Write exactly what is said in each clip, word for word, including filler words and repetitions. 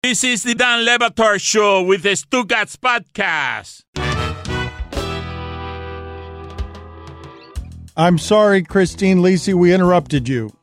This is the Dan Le Batard Show with the Stugats Podcast. I'm sorry, Christine Lisi, we interrupted you.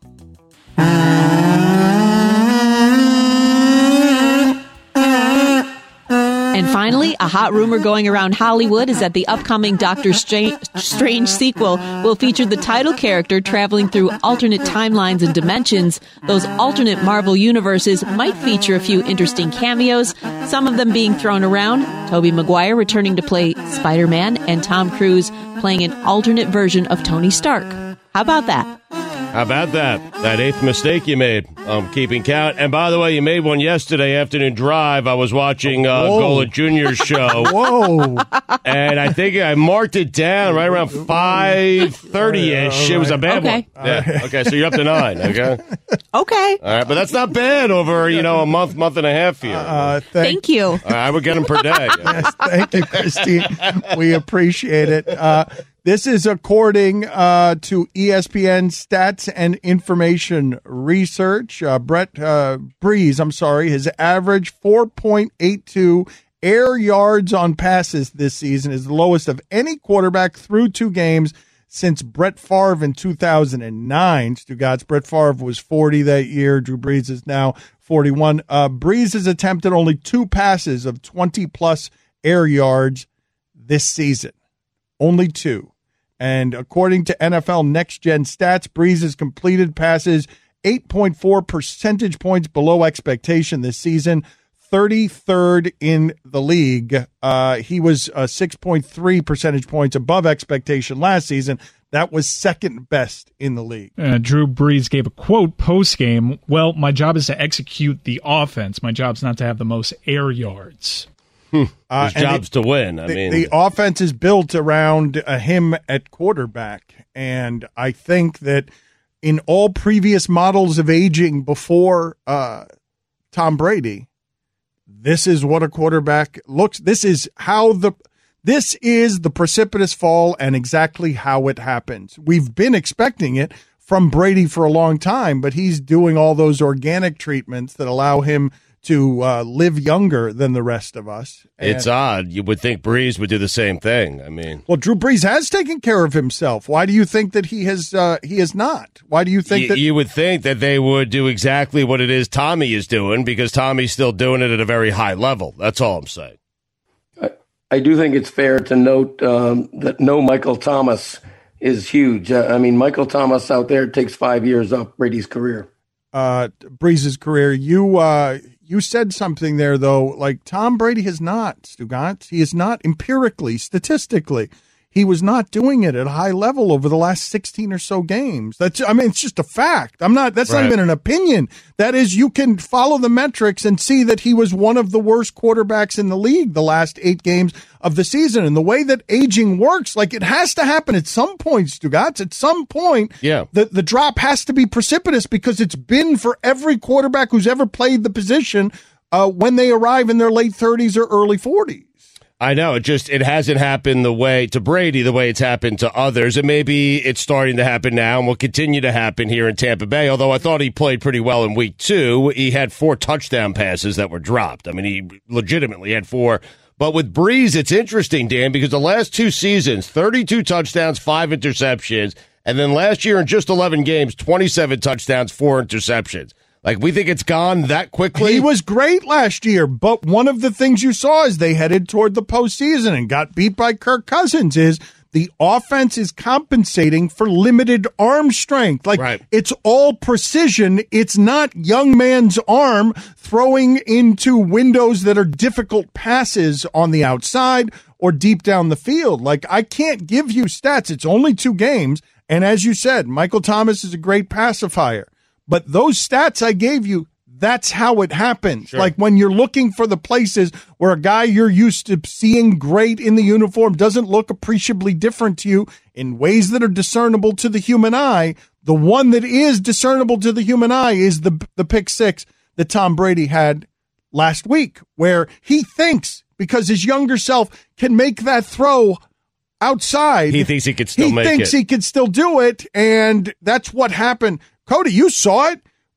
And finally, a hot rumor going around Hollywood is that the upcoming Doctor Strange, Strange sequel will feature the title character traveling through alternate timelines and dimensions. Those alternate Marvel universes might feature a few interesting cameos, some of them being thrown around. Tobey Maguire returning to play Spider-Man and Tom Cruise playing an alternate version of Tony Stark. How about that? How about that? That eighth mistake you made. I'm keeping count. And by the way, you made one yesterday afternoon drive. I was watching uh, Gola Junior's show. Whoa. And I think I marked it down right around five thirty-ish. It was a bad Okay. one. Yeah. Okay, so you're up to nine, okay? Okay. All right, but that's not bad over, you know, a month, month and a half here. Uh, thank, Thank you. All right, I would get them per day. yes, thank you, Christine. We appreciate it. Uh, this is according uh, to E S P N Stats and Information Research. Uh, Brett uh, Breeze, I'm sorry, his average four point eight two air yards on passes this season is the lowest of any quarterback through two games since Brett Favre in two thousand nine. Stugats, Brett Favre was forty that year. Drew Brees is now forty-one. Uh, Brees has attempted only two passes of twenty-plus air yards this season. Only two. And according to N F L Next Gen Stats, Brees has completed passes eight point four percentage points below expectation this season, thirty-third in the league. Uh, he was uh, six point three percentage points above expectation last season. That was second best in the league. Uh, Drew Brees gave a quote post-game, well, my job is to execute the offense. My job's not to have the most air yards. Hmm. Uh, His job's the, to win. I the, mean, the offense is built around uh, him at quarterback, and I think that in all previous models of aging before uh, Tom Brady, this is what a quarterback looks. This is how the this is the precipitous fall, and exactly how it happens. We've been expecting it from Brady for a long time, but he's doing all those organic treatments that allow him to uh, live younger than the rest of us. And, it's odd. You would think Brees would do the same thing. I mean, well, Drew Brees has taken care of himself. Why do you think that he has? Uh, he has not. Why do you think y- that? You would think that they would do exactly what it is Tommy is doing, because Tommy's still doing it at a very high level. That's all I'm saying. I, I do think it's fair to note um, that no Michael Thomas is huge. Uh, I mean, Michael Thomas out there takes five years off Brady's career. Uh, Brees' career. You. Uh, You said something there, though, like Tom Brady has not, Stugats. He is not empirically, statistically. He was not doing it at a high level over the last sixteen or so games. That's, I mean, it's just a fact. I'm not, that's right. not even an opinion. That is, you can follow the metrics and see that he was one of the worst quarterbacks in the league the last eight games of the season. And the way that aging works, like it has to happen at some point, Stugats. At some point, yeah. the, the drop has to be precipitous, because it's been for every quarterback who's ever played the position uh, when they arrive in their late thirties or early forties. I know. It just it hasn't happened the way to Brady, the way it's happened to others. And maybe it's starting to happen now and will continue to happen here in Tampa Bay, although I thought he played pretty well in week two. He had four touchdown passes that were dropped. I mean, he legitimately had four. But with Brees, it's interesting, Dan, because the last two seasons, thirty-two touchdowns, five interceptions. And then last year in just eleven games, twenty-seven touchdowns, four interceptions. Like, we think it's gone that quickly? He was great last year, but one of the things you saw as they headed toward the postseason and got beat by Kirk Cousins is the offense is compensating for limited arm strength. Like, right. It's all precision. It's not young man's arm throwing into windows that are difficult passes on the outside or deep down the field. Like, I can't give you stats. It's only two games. And as you said, Michael Thomas is a great pacifier. But those stats I gave you, that's how it happens. Sure. Like when you're looking for the places where a guy you're used to seeing great in the uniform doesn't look appreciably different to you in ways that are discernible to the human eye, the one that is discernible to the human eye is the the pick six that Tom Brady had last week, where he thinks because his younger self can make that throw outside. He thinks he could still he make it. He thinks he could still do it, and that's what happened. Cody, you saw it.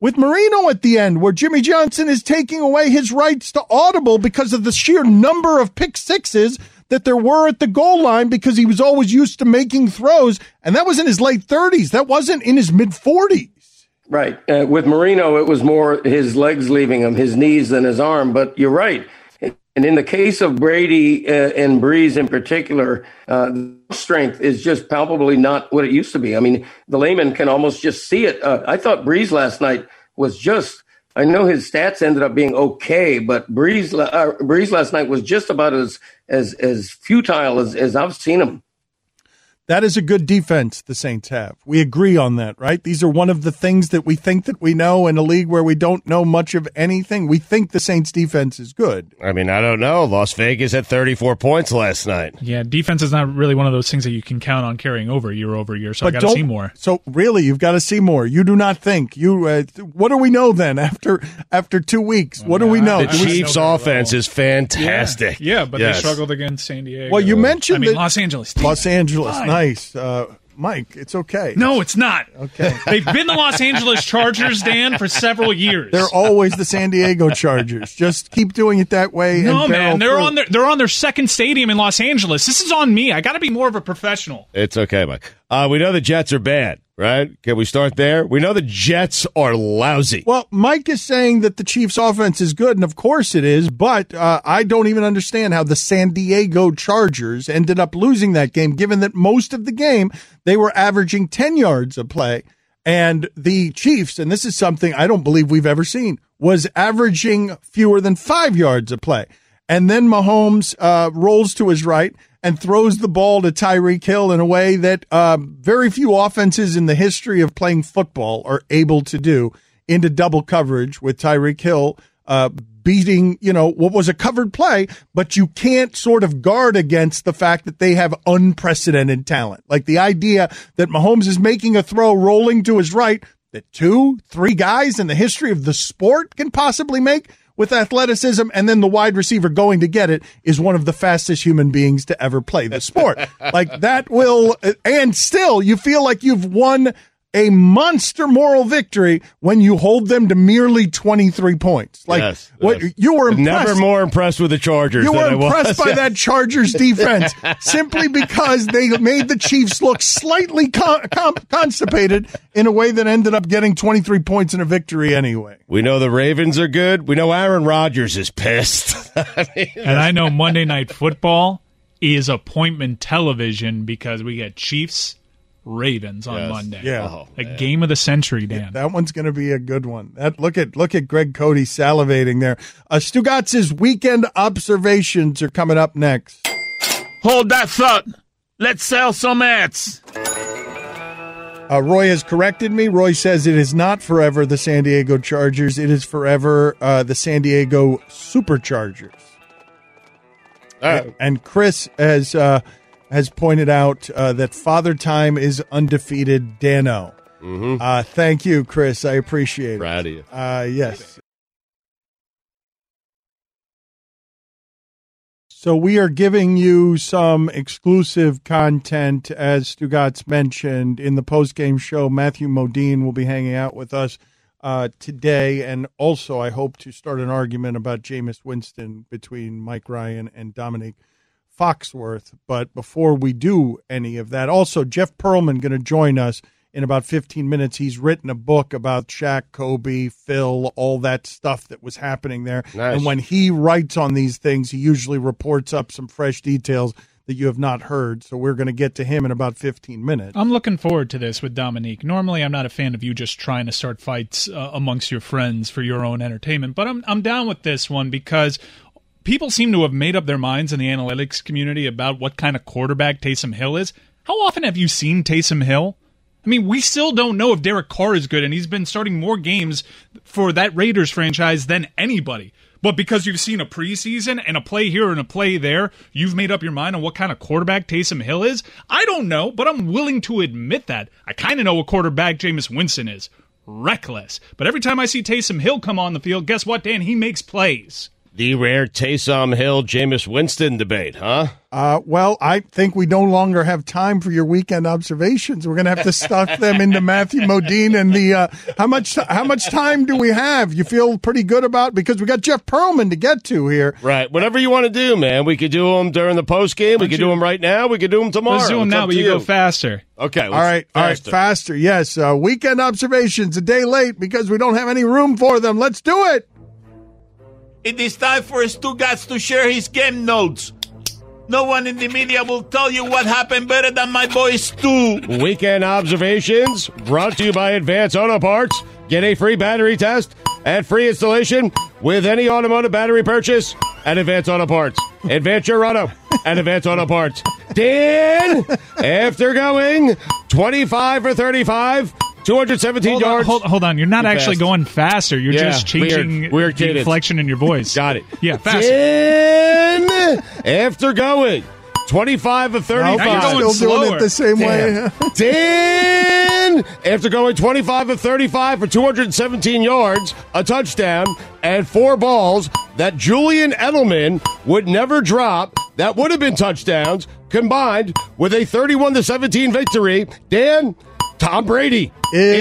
with Marino at the end, where Jimmy Johnson is taking away his rights to audible because of the sheer number of pick sixes that there were at the goal line, because he was always used to making throws, and that was in his late thirties. That wasn't in his mid-forties. Right. Uh, with Marino, it was more his legs leaving him, his knees than his arm. But you're right. And in the case of Brady uh, and Breeze in particular, uh, the strength is just palpably not what it used to be. I mean, the layman can almost just see it. Uh, I thought Breeze last night was just, I know his stats ended up being okay, but Breeze, uh, Breeze last night was just about as as as futile as, as I've seen him. That is a good defense the Saints have. We agree on that, right? These are one of the things that we think that we know in a league where we don't know much of anything. We think the Saints defense is good. I mean, I don't know. Las Vegas had thirty-four points last night. Yeah, defense is not really one of those things that you can count on carrying over year over year, so but I got to see more. So really, you've got to see more. You do not think. you. Uh, what do we know then after after two weeks? What do we know? The Chiefs' offense is fantastic. Yeah, yeah but yes. they struggled against San Diego. Well, you mentioned I mean, that Los Angeles. Los Angeles, Fine. Nice. Uh, Mike, it's okay. No, it's not. Okay. They've been the Los Angeles Chargers, Dan, for several years. They're always the San Diego Chargers. Just keep doing it that way. No, and man, they're through. on their they're on their second stadium in Los Angeles. This is on me. I got to be more of a professional. It's okay, Mike. Uh, we know the Jets are bad, right? Can we start there? We know the Jets are lousy. Well, Mike is saying that the Chiefs' offense is good, and of course it is, but uh, I don't even understand how the San Diego Chargers ended up losing that game, given that most of the game they were averaging ten yards a play, and the Chiefs, and this is something I don't believe we've ever seen, was averaging fewer than five yards a play. And then Mahomes uh, rolls to his right and throws the ball to Tyreek Hill in a way that uh, very few offenses in the history of playing football are able to do, into double coverage with Tyreek Hill uh, beating, you know, what was a covered play, but you can't sort of guard against the fact that they have unprecedented talent. Like the idea that Mahomes is making a throw rolling to his right that two, three guys in the history of the sport can possibly make with athleticism, and then the wide receiver going to get it is one of the fastest human beings to ever play the sport. Like that will, and still you feel like you've won a monster moral victory when you hold them to merely twenty-three points. Like yes, what yes. you were impressed. Never more impressed with the Chargers. You were than impressed I was. by that Chargers defense simply because they made the Chiefs look slightly con- con- constipated in a way that ended up getting twenty-three points in a victory anyway. We know the Ravens are good. We know Aaron Rodgers is pissed. I mean, and I know Monday Night Football is appointment television because we get Chiefs Ravens on yes. Monday. Yeah. Oh, a man. Game of the century, Dan. Yeah, that one's going to be a good one. That look at look at Greg Cody salivating there. Uh, Stugatz's weekend observations are coming up next. Hold that thought. Let's sell some ads. Uh, Roy has corrected me. Roy says it is not forever the San Diego Chargers. It is forever uh, the San Diego Superchargers. All right. And Chris has uh, has pointed out uh, that Father Time is undefeated. Dano. Mm-hmm. Uh, thank you, Chris. I appreciate it. Proud of you. Uh, yes. So we are giving you some exclusive content, as Stugatz mentioned, in the post-game show. Matthew Modine will be hanging out with us uh, today, and also I hope to start an argument about Jameis Winston between Mike Ryan and Dominique Foxworth. But before we do any of that, also Jeff Pearlman going to join us in about fifteen minutes. He's written a book about Shaq, Kobe, Phil, all that stuff that was happening there. Nice. And when he writes on these things, he usually reports up some fresh details that you have not heard. So we're going to get to him in about fifteen minutes. I'm looking forward to this with Dominique. Normally, I'm not a fan of you just trying to start fights uh, amongst your friends for your own entertainment, but I'm I'm down with this one because people seem to have made up their minds in the analytics community about what kind of quarterback Taysom Hill is. How often have you seen Taysom Hill? I mean, we still don't know if Derek Carr is good, and he's been starting more games for that Raiders franchise than anybody. But because you've seen a preseason and a play here and a play there, you've made up your mind on what kind of quarterback Taysom Hill is? I don't know, but I'm willing to admit that. I kind of know what quarterback Jameis Winston is. Reckless. But every time I see Taysom Hill come on the field, guess what, Dan? He makes plays. The rare Taysom Hill, Jameis Winston debate, huh? Uh, well, I think we no longer have time for your weekend observations. We're going to have to stuff them into Matthew Modine and the uh, how much how much time do we have? You feel pretty good about because we got Jeff Pearlman to get to here. Right. Whatever you want to do, man. We could do them during the post game. We could do them right now. We could do them tomorrow. Let's do them It's now, up but to you go faster. Okay. All right. All right. Faster. Yes. Uh, weekend observations a day late because we don't have any room for them. Let's do it. It is time for Stugatz to share his game notes. No one in the media will tell you what happened better than my boy Stu. Weekend observations brought to you by Advance Auto Parts. Get a free battery test and free installation with any automotive battery purchase at Advance Auto Parts. Advance your auto at Advance Auto Parts. Dan, after going twenty-five for thirty-five, two hundred seventeen hold yards. On, hold, hold on. You're not Too actually fast. going faster. You're Yeah, just changing weird, weird the cadence. inflection in your voice. Got it. Yeah, faster. Dan, after going twenty-five of thirty-five. Now you're going Still doing slower. it the same Damn. way. Dan, after going twenty-five of thirty-five for two hundred seventeen yards, a touchdown, and four balls that Julian Edelman would never drop, that would have been touchdowns, combined with a thirty-one to seventeen victory. Dan, Tom Brady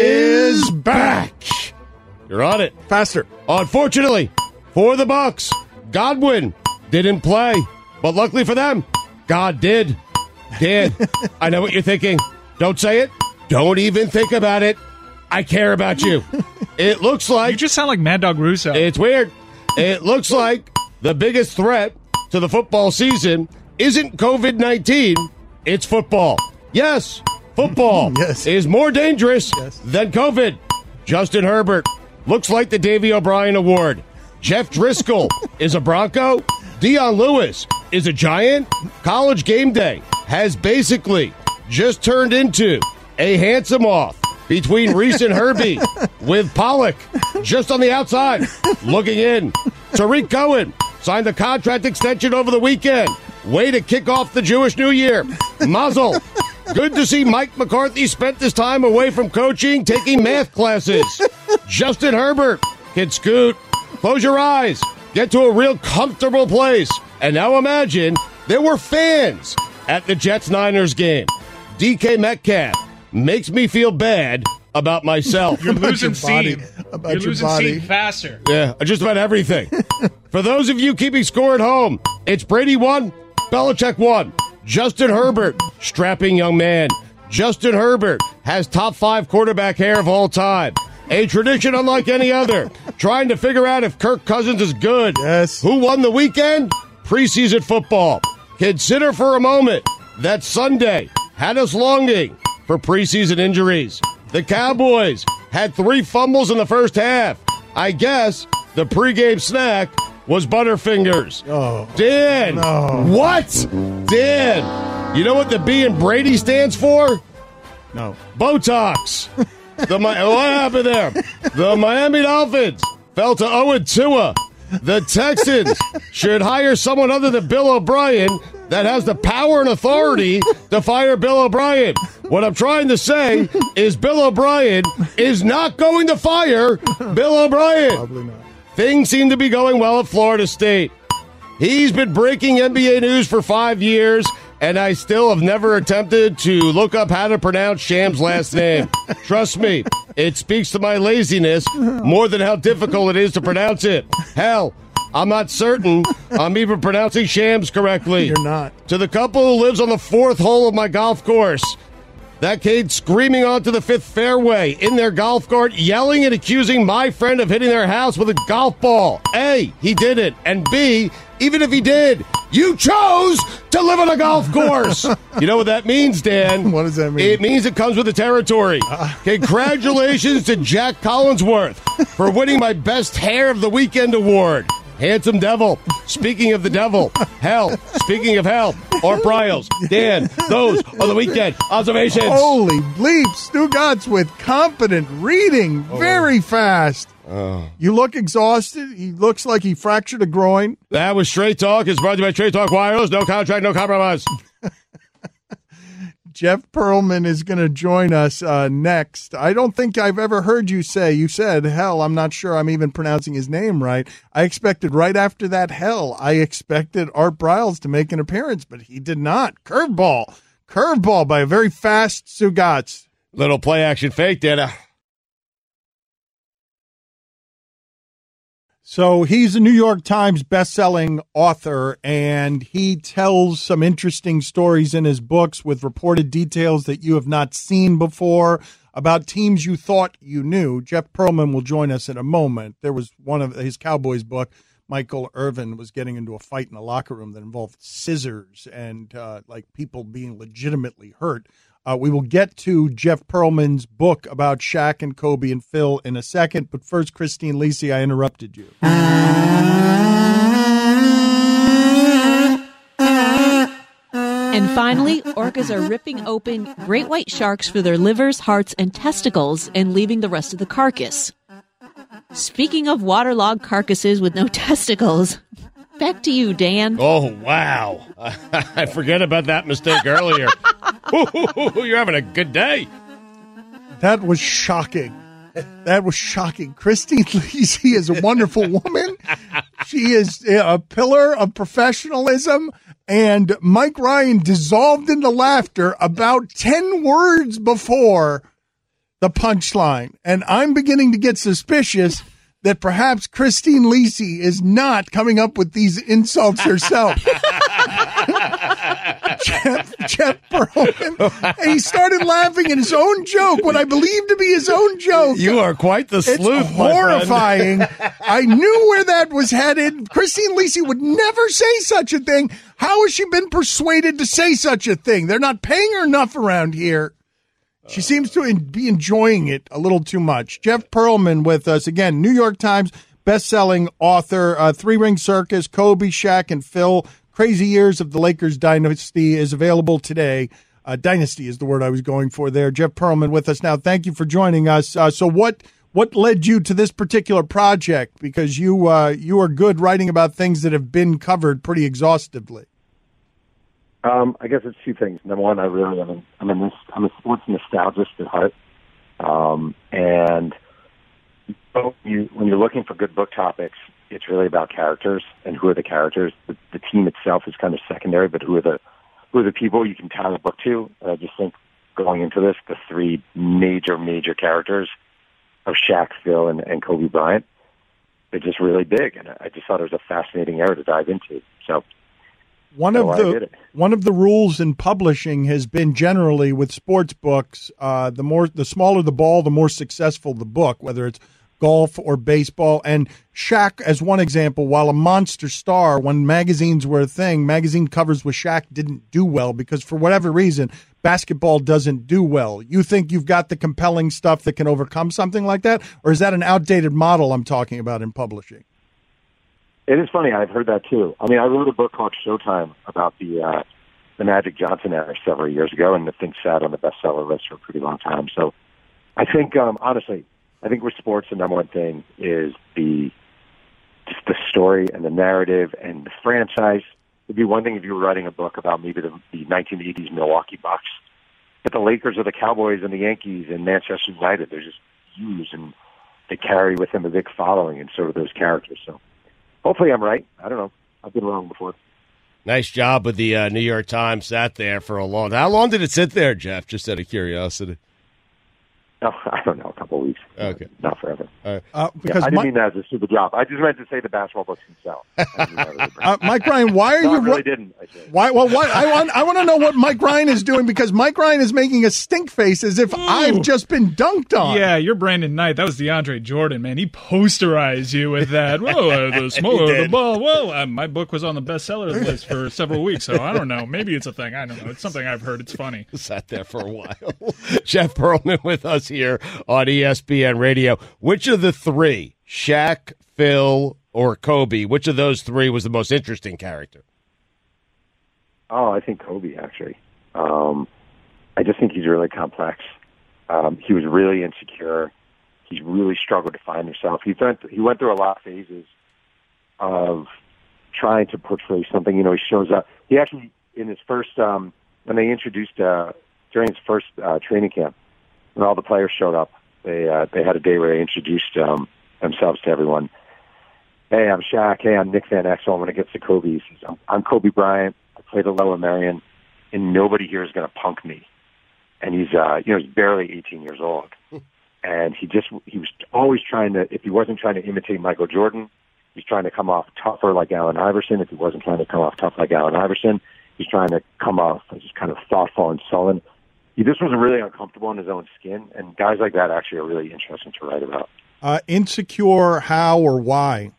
Is back. You're on it. Faster. Unfortunately, for the Bucks, Godwin didn't play, but luckily for them, God did. Dan, I know what you're thinking. Don't say it. Don't even think about it. I care about you. It looks like You just sound like Mad Dog Russo. it's weird. It looks like the biggest threat to the football season isn't covid nineteen, it's football. Yes, football Yes. is more dangerous Yes. than COVID. Justin Herbert looks like the Davey O'Brien Award. Jeff Driscoll is a Bronco. Deion Lewis is a Giant. College Game Day has basically just turned into a handsome off between Reese and Herbie with Pollock just on the outside looking in. Tariq Cohen signed a contract extension over the weekend. Way to kick off the Jewish New Year. Mazel. Good to see Mike McCarthy spent this time away from coaching, taking math classes. Justin Herbert can scoot. Close your eyes. Get to a real comfortable place. And now imagine there were fans at the Jets-Niners game. D K Metcalf makes me feel bad about myself. You're losing your body. steam. About You're your losing body. steam faster. Yeah, just about everything. For those of you keeping score at home, it's Brady one, Belichick one. Justin Herbert, strapping young man. Justin Herbert has top five quarterback hair of all time. A tradition unlike any other. Trying to figure out if Kirk Cousins is good. Yes. Who won the weekend? Preseason football. Consider for a moment that Sunday had us longing for preseason injuries. The Cowboys had three fumbles in the first half. I guess the pregame snack was Butterfingers. Oh. Dan, No. what? Dan, you know what the B in Brady stands for? No. Botox. The Mi- what happened there? The Miami Dolphins fell to oh and two. The Texans should hire someone other than Bill O'Brien that has the power and authority to fire Bill O'Brien. What I'm trying to say is Bill O'Brien is not going to fire Bill O'Brien. Probably not. Things seem to be going well at Florida State. He's been breaking N B A news for five years, and I still have never attempted to look up how to pronounce Sham's last name. Trust me, it speaks to my laziness more than how difficult it is to pronounce it. Hell, I'm not certain I'm even pronouncing Shams correctly. You're not. To the couple who lives on the fourth hole of my golf course, that kid screaming onto the fifth fairway in their golf cart, yelling and accusing my friend of hitting their house with a golf ball. A, he didn't. And B, even if he did, you chose to live on a golf course. You know what that means, Dan? What does that mean? It means it comes with the territory. Congratulations to Jack Collinsworth for winning my Best Hair of the Weekend award. Handsome devil. Speaking of the devil, hell. Speaking of hell, or Bryles. Dan, those are the weekend observations. Holy bleeps. Stu Gatz with competent reading. Very fast. You look exhausted. He looks like he fractured a groin. That was Straight Talk. It's brought to you by Straight Talk Wireless. No contract, no compromise. Jeff Pearlman is going to join us uh, next. I don't think I've ever heard you say, you said, hell, I'm not sure I'm even pronouncing his name right. I expected right after that hell, I expected Art Briles to make an appearance, but he did not. Curveball. Curveball by a very fast Stugotz. Little play action fake, did I? So he's a New York Times bestselling author, and he tells some interesting stories in his books with reported details that you have not seen before about teams you thought you knew. Jeff Pearlman will join us in a moment. There was one of his Cowboys book, Michael Irvin was getting into a fight in the locker room that involved scissors and uh, like people being legitimately hurt. Uh, we will get to Jeff Pearlman's book about Shaq and Kobe and Phil in a second. But first, Christine Lisi, I interrupted you. And finally, orcas are ripping open great white sharks for their livers, hearts, and testicles and leaving the rest of the carcass. Speaking of waterlogged carcasses with no testicles, back to you, Dan. Oh, wow. I forget about that mistake earlier. You're having a good day. That was shocking. That was shocking. Christine Lisi is a wonderful woman. She is a pillar of professionalism. And Mike Ryan dissolved into laughter about ten words before the punchline. And I'm beginning to get suspicious that perhaps Christine Lisi is not coming up with these insults herself. Jeff, Jeff Pearlman, he started laughing at his own joke, what I believe to be his own joke. You are quite the sleuth, It's horrifying. I knew where that was headed. Christine Lisi would never say such a thing. How has she been persuaded to say such a thing? They're not paying her enough around here. She seems to be enjoying it a little too much. Jeff Pearlman with us again, New York Times best-selling author, uh, Three Ring Circus, Kobe, Shaq, and Phil. Crazy Years of the Lakers Dynasty is available today. Uh, dynasty is the word I was going for there. Jeff Pearlman with us now. Thank you for joining us. Uh, so what what led you to this particular project? Because you uh, you are good writing about things that have been covered pretty exhaustively. Um, I guess it's two things. Number one, I really am a, I'm a, I'm a sports nostalgist at heart. Um, and you, when you're looking for good book topics, it's really about characters and who are the characters. The, the team itself is kind of secondary, but who are the who are the people you can tie a book to? And I just think going into this, the three major, major characters of Shaq, Phil, and, and Kobe Bryant, they're just really big. And I just thought it was a fascinating area to dive into. So One of the one of the rules in publishing has been generally with sports books, uh, the more the smaller the ball, the more successful the book, whether it's golf or baseball. And Shaq, as one example, while a monster star, when magazines were a thing, magazine covers with Shaq didn't do well because for whatever reason, basketball doesn't do well. You think you've got the compelling stuff that can overcome something like that, or is that an outdated model I'm talking about in publishing? It is funny. I've heard that too. I mean, I wrote a book called Showtime about the uh, the Magic Johnson era several years ago, and the thing sat on the bestseller list for a pretty long time. So I think, um, honestly, I think with sports, the number one thing is the just the story and the narrative and the franchise. It'd be one thing if you were writing a book about maybe the, the nineteen eighties Milwaukee Bucks, but the Lakers or the Cowboys and the Yankees and Manchester United, they're just huge, and they carry with them a big following and sort of those characters. So hopefully I'm right. I don't know. I've been wrong before. Nice job with the uh, New York Times. Sat there for a long time. How long did it sit there, Jeff? Just out of curiosity. No, I don't know, a couple of weeks. Okay. Not forever. Uh, Yeah, because I didn't Mike, mean that as a stupid job. I just meant to say the basketball books themselves. I didn't really uh, Mike Ryan, why are no, you? I really didn't. I said. Why? Well, why? I want. I want to know what Mike Ryan is doing because Mike Ryan is making a stink face as if I've just been dunked on. Yeah, you're Brandon Knight. That was DeAndre Jordan, man. He posterized you with that. Well, uh, the smaller the ball. Well, uh, my book was on the bestseller list for several weeks, so I don't know. Maybe it's a thing. I don't know. It's something I've heard. It's funny. Sat there for a while. Jeff Pearlman with us here on E S P N Radio. Which of the three, Shaq, Phil, or Kobe, which of those three was the most interesting character? Oh, I think Kobe, actually. Um, I just think he's really complex. Um, he was really insecure. He really struggled to find himself. He went, he went through a lot of phases of trying to portray something. You know, he shows up. He actually, in his first, um, when they introduced uh, during his first uh, training camp, when all the players showed up, they uh, they had a day where they introduced um, themselves to everyone. Hey, I'm Shaq. Hey, I'm Nick Van Exel. When it gets to Kobe, he says, I'm, I'm Kobe Bryant. I played at Lower Merion, and nobody here is going to punk me. And he's, uh, you know, he's barely eighteen years old. And he just, he was always trying to, if he wasn't trying to imitate Michael Jordan, he's trying to come off tougher like Allen Iverson. If he wasn't trying to come off tough like Allen Iverson, he's trying to come off as just kind of thoughtful and sullen. He just was really uncomfortable in his own skin. And guys like that actually are really interesting to write about. Uh, insecure, how or why?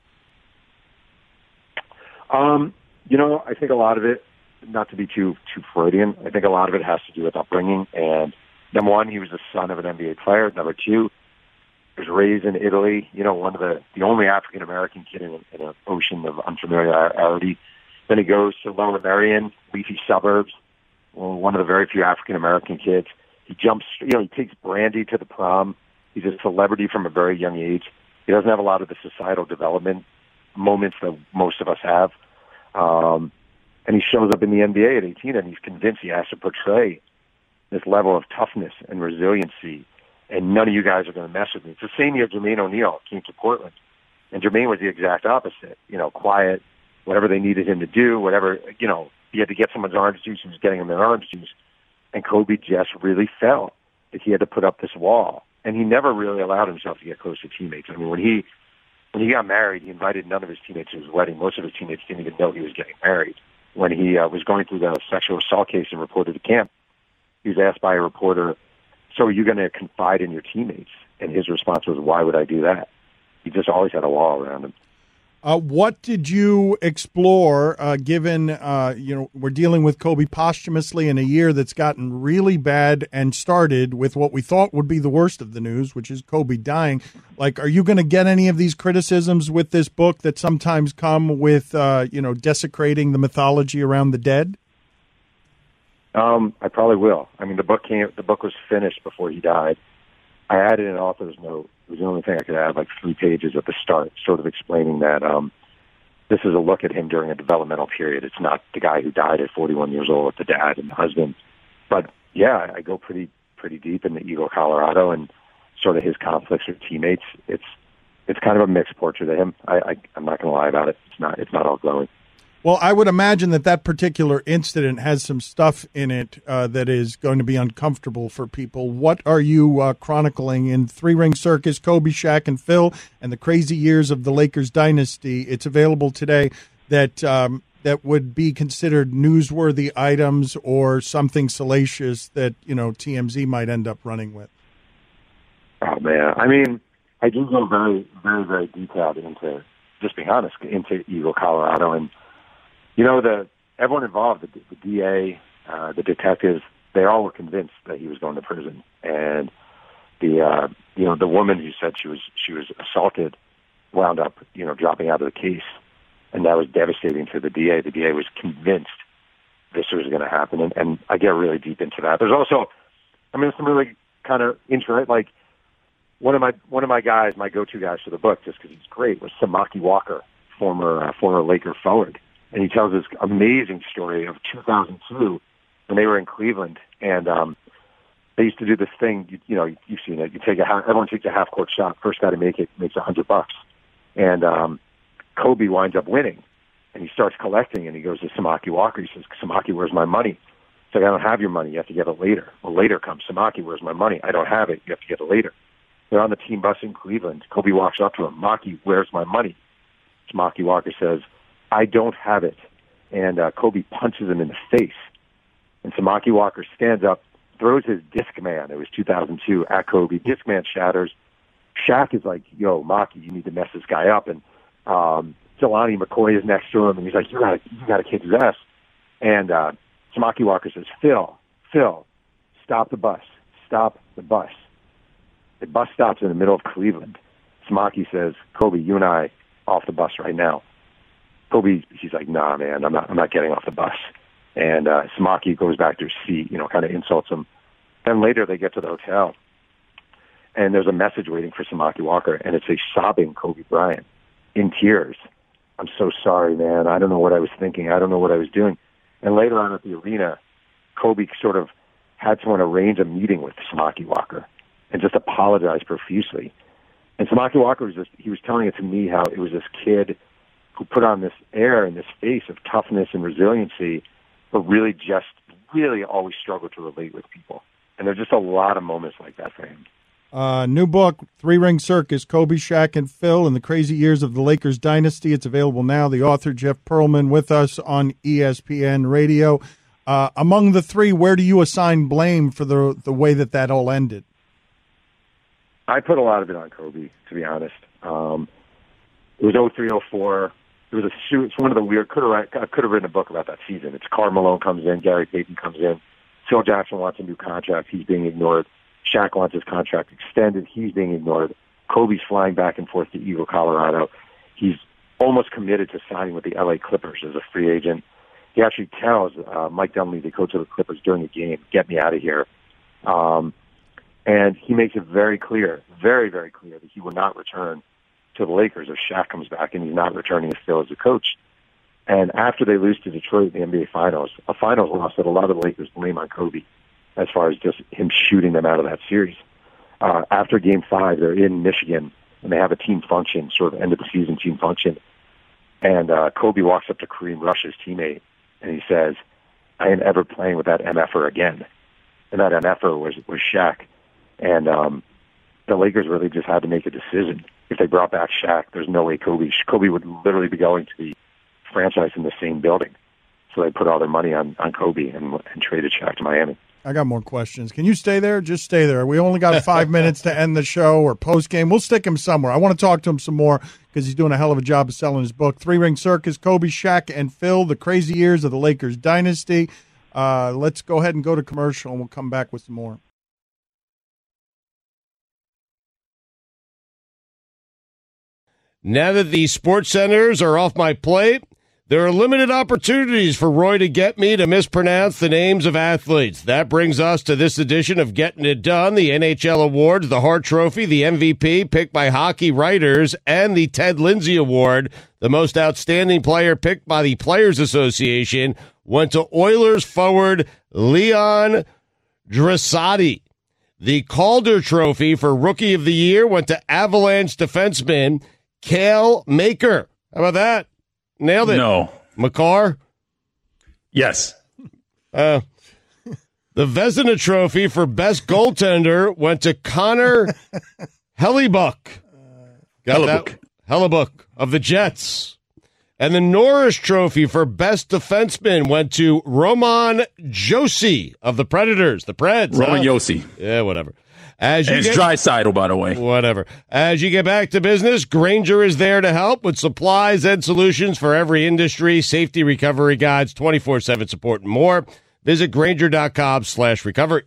Um, you know, I think a lot of it, not to be too too Freudian, I think a lot of it has to do with upbringing. And number one, he was the son of an N B A player. Number two, he was raised in Italy. You know, one of the the only African American kid in, in an ocean of unfamiliarity. Then he goes to Lower Merion, leafy suburbs. Well, one of the very few African American kids. He jumps. You know, he takes Brandy to the prom. He's a celebrity from a very young age. He doesn't have a lot of the societal development moments that most of us have. Um, and he shows up in the N B A at eighteen, and he's convinced he has to portray this level of toughness and resiliency, and none of you guys are going to mess with me. It's the same year Jermaine O'Neal came to Portland, and Jermaine was the exact opposite. You know, quiet, whatever they needed him to do, whatever, you know, he had to get someone's orange juice, he was getting them their orange juice. And Kobe just really felt that he had to put up this wall, and he never really allowed himself to get close to teammates. I mean, when he when he got married, he invited none of his teammates to his wedding. Most of his teammates didn't even know he was getting married. When he uh, was going through the sexual assault case and reported to camp, he was asked by a reporter, so are you going to confide in your teammates? And his response was, why would I do that? He just always had a wall around him. Uh, what did you explore, uh, given, uh, you know, we're dealing with Kobe posthumously in a year that's gotten really bad and started with what we thought would be the worst of the news, which is Kobe dying. Like, are you going to get any of these criticisms with this book that sometimes come with, uh, you know, desecrating the mythology around the dead? Um, I probably will. I mean, the book came, the book was finished before he died. I added an author's note. It was the only thing I could add, like three pages at the start, sort of explaining that um, this is a look at him during a developmental period. It's not the guy who died at forty-one years old, the dad and the husband. But yeah, I go pretty pretty deep into Eagle, Colorado, and sort of his conflicts with teammates. It's it's kind of a mixed portrait of him. I, I I'm not going to lie about it. It's not it's not all glowing. Well, I would imagine that that particular incident has some stuff in it uh, that is going to be uncomfortable for people. What are you uh, chronicling in Three Ring Circus, Kobe, Shaq, and Phil, and the crazy years of the Lakers dynasty? It's available today. That um, that would be considered newsworthy items or something salacious that, you know, T M Z might end up running with. Oh man, I mean, I do go very, very, very detailed into, just being honest, into Eagle, Colorado, and. You know, the everyone involved, the, the D A, uh, the detectives, they all were convinced that he was going to prison. And the uh, you know the woman who said she was she was assaulted wound up you know dropping out of the case, and that was devastating to the D A. The D A was convinced this was going to happen, and, and I get really deep into that. There's also, I mean, some really kind of interesting, like one of my one of my guys, my go-to guys for the book, just because he's great, was Samaki Walker, former uh, former Laker forward. And he tells this amazing story of two thousand two when they were in Cleveland, and um, they used to do this thing. You, you know, you've seen it. You take a half, everyone takes a half court shot. First guy to make it makes a hundred bucks, and um, Kobe winds up winning, and he starts collecting. And he goes to Samaki Walker. He says, "Samaki, where's my money?" He's like, "I don't have your money. You have to get it later." Well, later comes Samaki. Where's my money? I don't have it. You have to get it later. They're on the team bus in Cleveland. Kobe walks up to him. Maki, where's my money? Samaki Walker says, I don't have it. And uh, Kobe punches him in the face. And Samaki Walker stands up, throws his Discman. It was two thousand two at Kobe. Discman shatters. Shaq is like, yo, Maki, you need to mess this guy up. And um, Jelani McCoy is next to him, and he's like, you gotta, you gotta kick his ass. And uh, Samaki Walker says, Phil, Phil, stop the bus. Stop the bus. The bus stops in the middle of Cleveland. Samaki says, Kobe, you and I off the bus right now. Kobe, he's like, nah, man, I'm not, I'm not getting off the bus. And uh, Samaki goes back to his seat, you know, kind of insults him. Then later they get to the hotel, and there's a message waiting for Samaki Walker, and it's a sobbing Kobe Bryant in tears. I'm so sorry, man. I don't know what I was thinking. I don't know what I was doing. And later on at the arena, Kobe sort of had someone arrange a meeting with Samaki Walker and just apologize profusely. And Samaki Walker was just, he was telling it to me how it was this kid who put on this air and this face of toughness and resiliency, but really just, really always struggled to relate with people. And there's just a lot of moments like that for him. Uh, new book, Three Ring Circus, Kobe, Shaq, and Phil in the Crazy Years of the Lakers Dynasty. It's available now. The author, Jeff Pearlman, with us on E S P N Radio. Uh, among the three, where do you assign blame for the the way that that all ended? I put a lot of it on Kobe, to be honest. Um, it was oh three oh four. It was a shoot. It's one of the weird. Could have I could have written a book about that season. It's Karl Malone comes in, Gary Payton comes in, Phil Jackson wants a new contract. He's being ignored. Shaq wants his contract extended. He's being ignored. Kobe's flying back and forth to Eagle, Colorado. He's almost committed to signing with the L A Clippers as a free agent. He actually tells uh, Mike Dunleavy, the coach of the Clippers, during the game, "Get me out of here." Um, and he makes it very clear, very, very clear that he will not return to the Lakers if Shaq comes back, and he's not returning to Phil as a coach. And after they lose to Detroit in the N B A Finals, a finals loss that a lot of the Lakers blame on Kobe as far as just him shooting them out of that series. Uh, after Game five, they're in Michigan, and they have a team function, sort of end-of-the-season team function. And uh, Kobe walks up to Kareem Rush's teammate, and he says, "I am ever playing with that M F-er again." And that M F-er was, was Shaq. And um, the Lakers really just had to make a decision. If they brought back Shaq, there's no way Kobe Kobe would literally be going to the franchise in the same building. So they put all their money on, on Kobe and, and traded Shaq to Miami. I got more questions. Can you stay there? Just stay there. We only got five minutes to end the show or post-game. We'll stick him somewhere. I want to talk to him some more because he's doing a hell of a job of selling his book, Three Ring Circus, Kobe, Shaq, and Phil, The Crazy Years of the Lakers Dynasty. Uh, let's go ahead and go to commercial, and we'll come back with some more. Now that the sports centers are off my plate, there are limited opportunities for Roy to get me to mispronounce the names of athletes. That brings us to this edition of Getting It Done, the N H L Awards, the Hart Trophy, the M V P picked by hockey writers, and the Ted Lindsay Award, the most outstanding player picked by the Players Association, went to Oilers forward Leon Draisaitl. The Calder Trophy for Rookie of the Year went to Avalanche defenseman Cale Makar. How about that? Nailed it. No. Makar? Yes. Uh, the Vezina Trophy for Best Goaltender went to Connor Hellebuyck. Got Hellebuyck. that? Hellebuyck of the Jets. And the Norris Trophy for Best Defenseman went to Roman Josi of the Predators. The Preds. Roman huh? Josi. Yeah, whatever. As you and it's get, Draisaitl, by the way. Whatever. As you get back to business, Grainger is there to help with supplies and solutions for every industry, safety recovery guides, twenty-four seven support, and more. Visit Grainger.com slash recovery.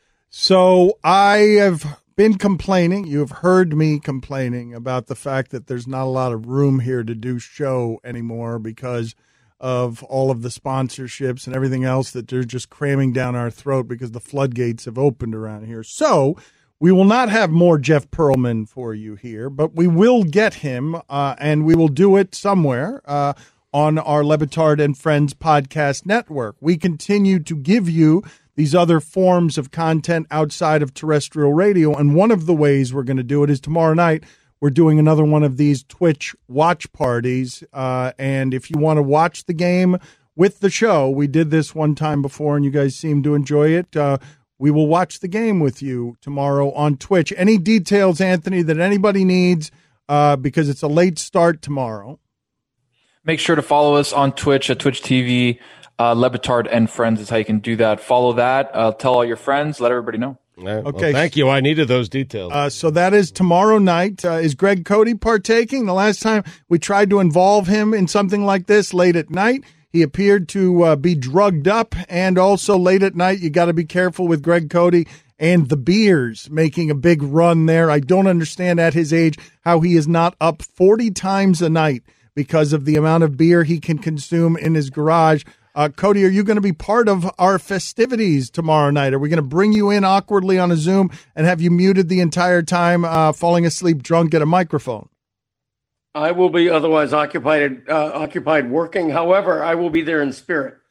So I have been complaining. You have heard me complaining about the fact that there's not a lot of room here to do show anymore because of all of the sponsorships and everything else that they're just cramming down our throat because the floodgates have opened around here. So we will not have more Jeff Pearlman for you here, but we will get him, uh, and we will do it somewhere uh, on our Le Batard and Friends podcast network. We continue to give you these other forms of content outside of terrestrial radio, and one of the ways we're going to do it is tomorrow night. We're doing another one of these Twitch watch parties, uh, and if you want to watch the game with the show, we did this one time before, and you guys seem to enjoy it. Uh, we will watch the game with you tomorrow on Twitch. Any details, Anthony, that anybody needs, uh, because it's a late start tomorrow? Make sure to follow us on Twitch at Twitch T V. Uh, Le Batard and Friends is how you can do that. Follow that. Uh, tell all your friends. Let everybody know. Well, okay. Thank you. I needed those details. Uh, so that is tomorrow night. Uh, is Greg Cody partaking? The last time we tried to involve him in something like this late at night, he appeared to uh, be drugged up. And also late at night, you got to be careful with Greg Cody and the beers making a big run there. I don't understand at his age how he is not up forty times a night because of the amount of beer he can consume in his garage. Uh, Cody, are you going to be part of our festivities tomorrow night? Are we going to bring you in awkwardly on a Zoom and have you muted the entire time, uh, falling asleep drunk at a microphone? I will be otherwise occupied uh, occupied working. However, I will be there in spirit.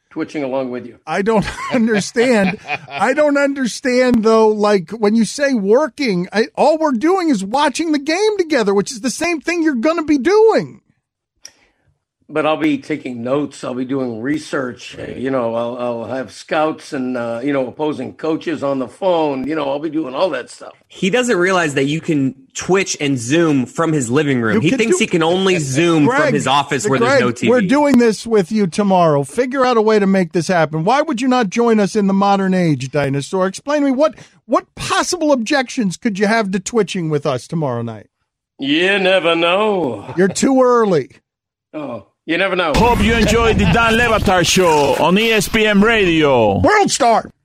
twitching along with you. I don't understand. I don't understand, though, like when you say working, I, all we're doing is watching the game together, which is the same thing you're going to be doing. But I'll be taking notes. I'll be doing research. You know, I'll, I'll have scouts and, uh, you know, opposing coaches on the phone. You know, I'll be doing all that stuff. He doesn't realize that you can Twitch and Zoom from his living room. You he thinks do- he can only Zoom Greg, from his office where Greg, there's no T V. We're doing this with you tomorrow. Figure out a way to make this happen. Why would you not join us in the modern age, Dinosaur? Explain to me what, what possible objections could you have to twitching with us tomorrow night? You never know. You're too early. Oh. You never know. Hope you enjoyed the Dan Le Batard Show on E S P N Radio. World Star.